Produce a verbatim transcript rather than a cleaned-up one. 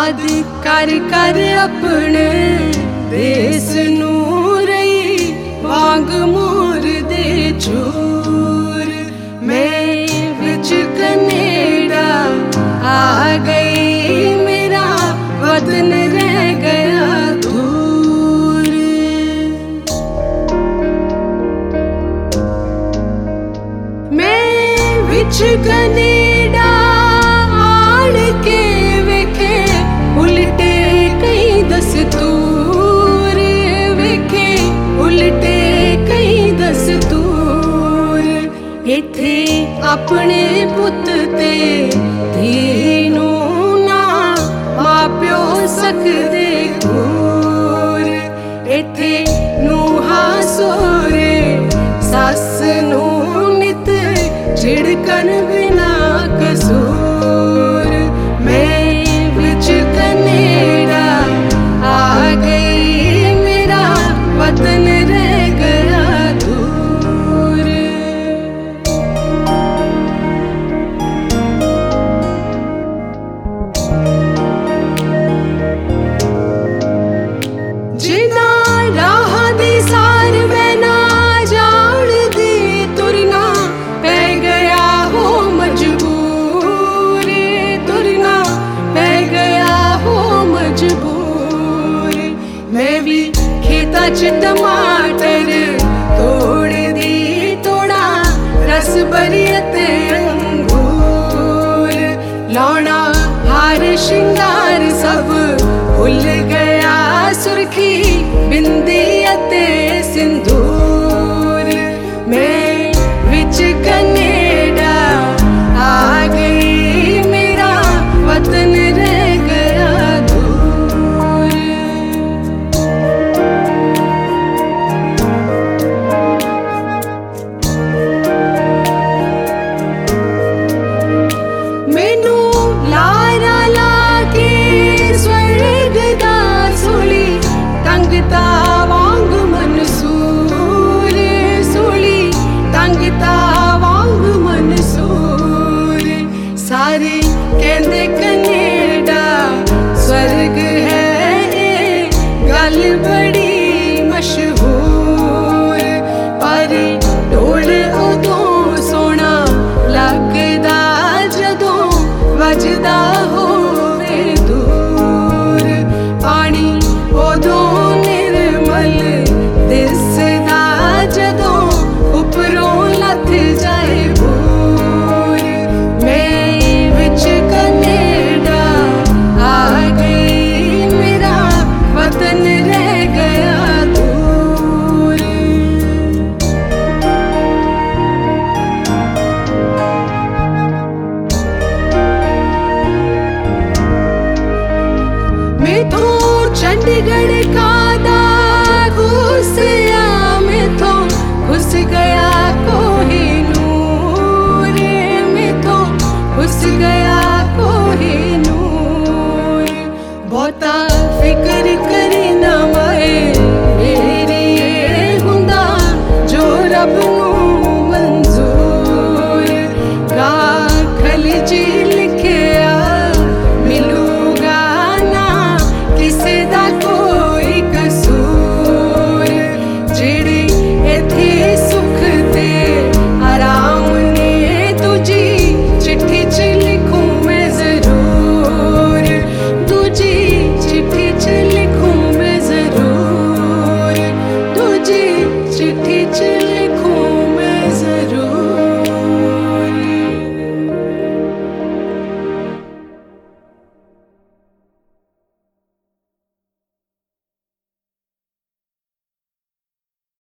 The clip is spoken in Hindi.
याद कर कर अपने देश नूं रही वांग मोर दे चूर। मैं विच कनेडा आ गई, मेरा वतन रह गया दूर। मैं विच कनेडा आड़ के वेखे उल्टे कई दस्तूर, वेखे उल्टे कई दस्तूर। इत्थे अपने पुत ते धी नूं ना मां प्यो सकदे घूर। इत्थे नूंहां सोहरे सस नूं नित झिड़कन बिना कसूर। मैं विच कनेडा आ गई, मेरा वतन रह गया दूर। जिना राह दी सार मैं ना जान दी तुरना पै गया हो मजबूर, तुरना पै गया हो मजबूर। मैं भी खेता च टमाटर तोड़ दी तोड़ा रस भरी ते अंगूर। लाउणा हार शिंगार सब भुल गया, सुर्खी बिंदी ते सिंदूर।